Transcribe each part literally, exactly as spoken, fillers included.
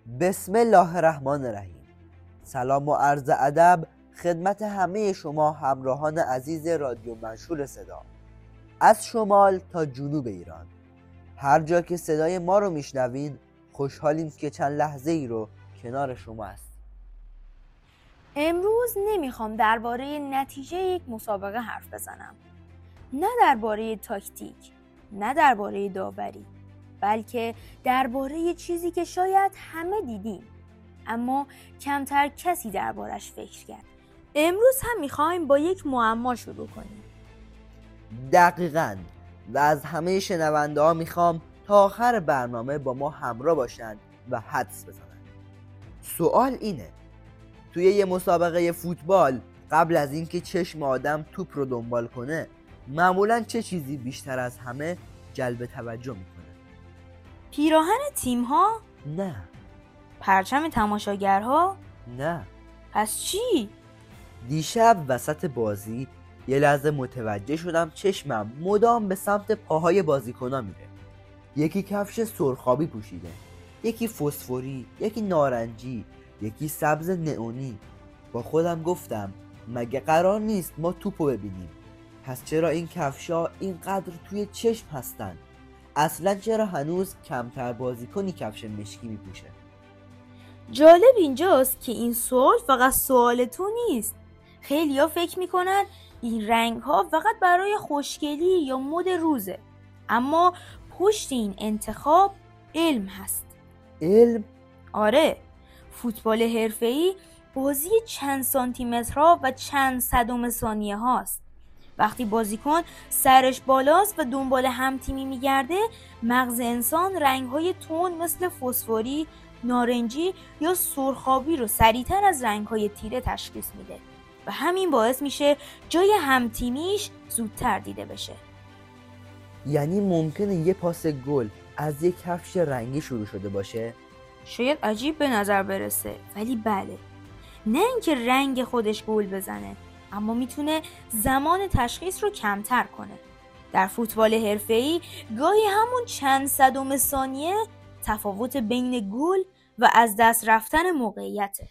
بسم الله الرحمن الرحیم. سلام و عرض ادب خدمت همه شما همراهان عزیز رادیو منشور صدا، از شمال تا جنوب ایران. هر جا که صدای ما رو میشنوین خوشحالیم که چند لحظه ای رو کنار شما هستیم. امروز نمیخوام درباره نتیجه یک مسابقه حرف بزنم، نه درباره تاکتیک، نه درباره داوری، بلکه درباره چیزی که شاید همه دیدیم اما کمتر کسی دربارش فکر کرد. امروز هم میخوایم با یک معما شروع کنیم. دقیقاً. و از همه شنونده ها میخوام تا آخر برنامه با ما همراه باشن و حدس بزنن. سوال اینه: توی یه مسابقه فوتبال قبل از اینکه چشم آدم توپ رو دنبال کنه معمولاً چه چیزی بیشتر از همه جلب توجه میکنه؟ پیراهن تیم ها؟ نه. پرچم تماشاگرها؟ نه. پس چی؟ دیشب وسط بازی یه لحظه متوجه شدم چشمم مدام به سمت پاهای بازیکن‌ها میره. یکی کفش سرخابی پوشیده، یکی فسفوری، یکی نارنجی، یکی سبز نئونی. با خودم گفتم مگه قرار نیست ما توپو ببینیم؟ پس چرا این کفشا اینقدر توی چشم هستن؟ اصلا چرا هنوز کمتر بازیکنی کفش مشکی میپوشه؟ جالب اینجاست که این سوال فقط سوال تو نیست. خیلیا فکر میکنن این رنگ ها فقط برای خوشگلی یا مد روزه، اما پشت این انتخاب علم هست. علم؟ آره، فوتبال حرفه‌ای بازی چند سانتی مترها و چند صدم ثانیه هاست. وقتی بازیکن سرش بالاست و دنبال همتیمی میگرده، مغز انسان رنگ‌های تند مثل فسفوری، نارنجی یا سرخابی رو سریعتر از رنگ‌های تیره تشخیص میده و همین باعث میشه جای همتیمیش زودتر دیده بشه. یعنی ممکنه یه پاس گل از یک کفش رنگی شروع شده باشه؟ شاید عجیب به نظر برسه، ولی بله. نه اینکه رنگ خودش گل بزنه، اما میتونه زمان تشخیص رو کمتر کنه. در فوتبال حرفه‌ای گاهی همون چند صدم ثانیه تفاوت بین گل و از دست رفتن موقعیته.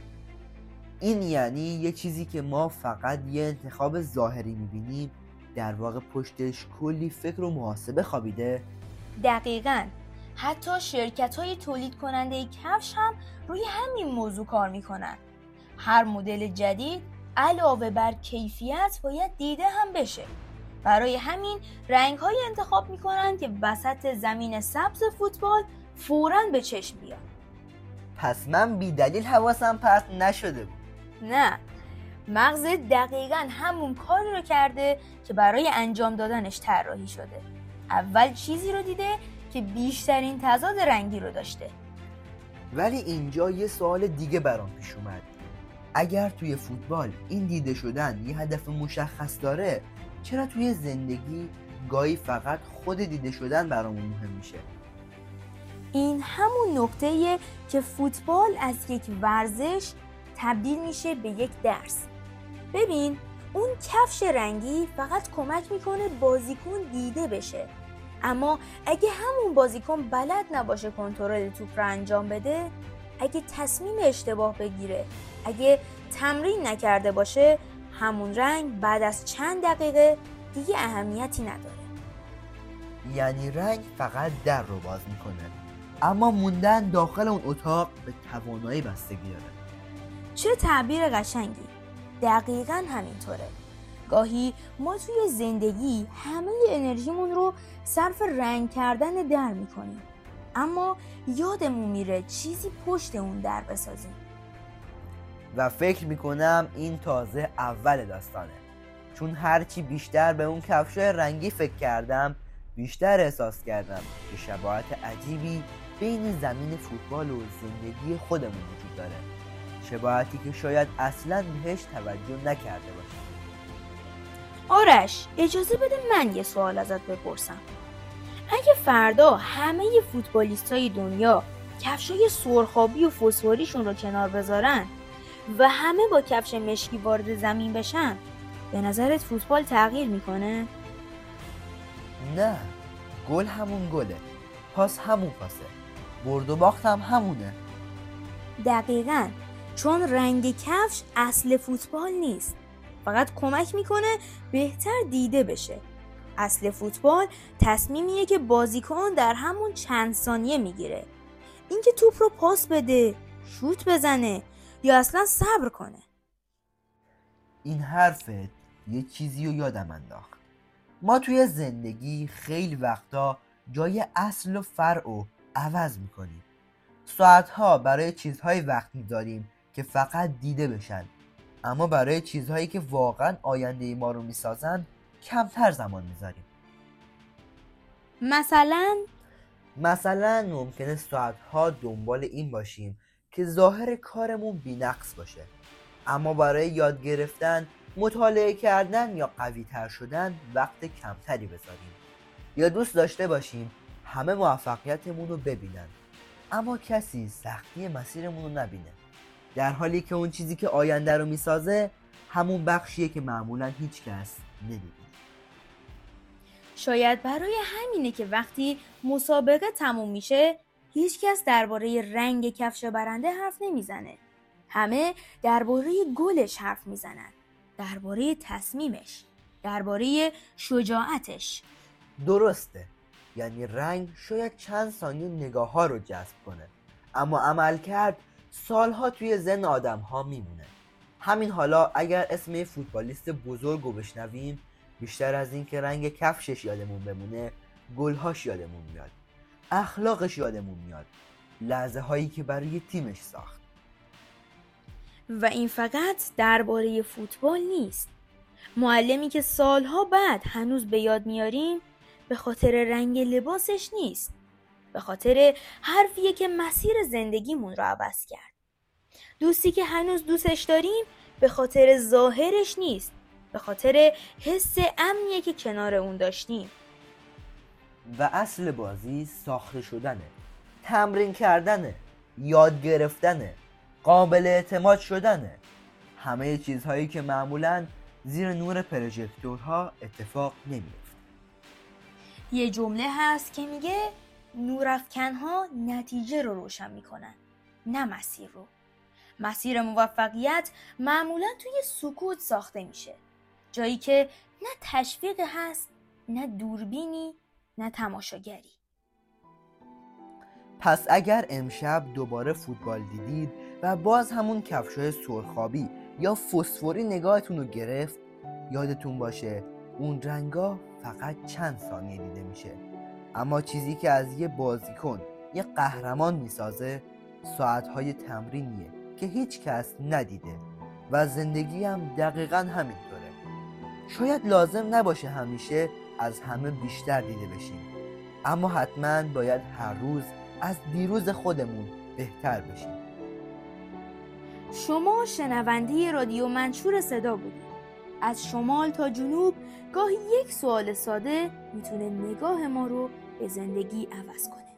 این یعنی یه چیزی که ما فقط یه انتخاب ظاهری میبینیم در واقع پشتش کلی فکر و محاسبه خوابیده؟ دقیقاً. حتی شرکت‌های تولید کننده کفش هم روی همین موضوع کار میکنن. هر مدل جدید علاوه بر کیفیت باید دیده هم بشه. برای همین رنگ‌های انتخاب میکنن که وسط زمین سبز فوتبال فوراً به چشم بیاد. پس من بی دلیل حواسم پرت نشده بود. نه، مغز دقیقاً همون کاری رو کرده که برای انجام دادنش طراحی شده. اول چیزی رو دیده که بیشترین تضاد رنگی رو داشته. ولی اینجا یه سوال دیگه برام پیش اومد. اگر توی فوتبال این دیده شدن یه هدف مشخص داره، چرا توی زندگی گاهی فقط خود دیده شدن برامون مهم میشه؟ این همون نقطه‌ایه که فوتبال از یک ورزش تبدیل میشه به یک درس. ببین، اون کفش رنگی فقط کمک میکنه بازیکن دیده بشه، اما اگه همون بازیکن بلد نباشه کنترل توپ رو انجام بده، اگه تصمیم اشتباه بگیره، اگه تمرین نکرده باشه، همون رنگ بعد از چند دقیقه دیگه اهمیتی نداره. یعنی رنگ فقط در رو باز میکنه، اما موندن داخل اون اتاق به توانایی بستگی داره. چه تعبیر قشنگی! دقیقاً همینطوره. گاهی ما توی زندگی همه انرژیمون رو صرف رنگ کردن در میکنیم، اما یادمون میره چیزی پشت اون در بسازیم. و فکر میکنم این تازه اول داستانه، چون هرچی بیشتر به اون کفشای رنگی فکر کردم بیشتر احساس کردم که شباهت عجیبی بین زمین فوتبال و زندگی خودمون وجود داره، شباهتی که شاید اصلاً بهش توجه نکرده باشیم. آرش، اجازه بده من یه سوال ازت بپرسم. اگه فردا همه فوتبالیستای دنیا کفشای سرخابی و فسفوریشون رو کنار بذارن و همه با کفش مشکی وارد زمین بشن، به نظرت فوتبال تغییر میکنه؟ نه، گل همون گله، پاس همون پاسه، برد و باخت هم همونه. دقیقاً، چون رنگ کفش اصل فوتبال نیست، فقط کمک میکنه بهتر دیده بشه. اصل فوتبال تصمیمیه که بازیکن در همون چند ثانیه میگیره، اینکه توپ رو پاس بده، شوت بزنه یا اصلا صبر کنه. این حرفت یه چیزی رو یادم انداخت. ما توی زندگی خیلی وقتا جای اصل و فرع رو عوض میکنیم. ساعتها برای چیزهای وقت میذاریم که فقط دیده بشن، اما برای چیزهایی که واقعا آینده ما رو میسازن کمتر زمان میذاریم. مثلا مثلا ممکنه ساعتها دنبال این باشیم که ظاهر کارمون بی‌نقص باشه، اما برای یاد گرفتن، مطالعه کردن یا قوی تر شدن وقت کمتری بذاریم. یا دوست داشته باشیم همه موفقیتمون رو ببینن، اما کسی سختی مسیرمون رو نبینه، در حالی که اون چیزی که آینده رو میسازه همون بخشیه که معمولا هیچ کس نمیبینه. شاید برای همینه که وقتی مسابقه تموم میشه هیچ کس درباره رنگ کفش برنده حرف نمیزنه. همه درباره گلش حرف میزنن، درباره تصمیمش، درباره شجاعتش. درسته، یعنی رنگ شاید چند ثانیه نگاه ها رو جذب کنه، اما عمل کرد سالها توی ذهن آدم ها میمونه. همین حالا اگر اسم یه فوتبالیست بزرگ رو بشنویم، بیشتر از این که رنگ کفشش یادمون بمونه، گلهاش یادمون میاد، اخلاقش یادمون میاد، لحظه هایی که برای تیمش ساخت. و این فقط درباره فوتبال نیست. معلمی که سالها بعد هنوز به یاد میاریم به خاطر رنگ لباسش نیست، به خاطر حرفیه که مسیر زندگیمون رو عوض کرد. دوستی که هنوز دوستش داریم به خاطر ظاهرش نیست، به خاطر حس امنیه که کنار اون داشتیم. و اصل بازی ساخته شدنه، تمرین کردنه، یاد گرفتنه، قابل اعتماد شدنه. همه چیزهایی که معمولاً زیر نور پروژکتورها اتفاق نمیفته. یه جمله هست که میگه نورافکنها نتیجه رو روشن میکنن، نه مسیر رو. مسیر موفقیت معمولا توی سکوت ساخته میشه، جایی که نه تشویق هست، نه دوربینی، نه تماشاگری. پس اگر امشب دوباره فوتبال دیدید و باز همون کفشای سرخابی یا فسفوری نگاهتون رو گرفت، یادتون باشه اون رنگا فقط چند ثانیه دیده میشه، اما چیزی که از یه بازیکن، یه قهرمان میسازه ساعتهای تمرینیه که هیچ کس ندیده. و زندگی هم دقیقاً همینطوره. شاید لازم نباشه همیشه از همه بیشتر دیده بشیم، اما حتماً باید هر روز از دیروز خودمون بهتر بشیم. شما شنونده رادیو منشور صدا بودید. از شمال تا جنوب گاهی یک سوال ساده میتونه نگاه ما رو به زندگی عوض کنه.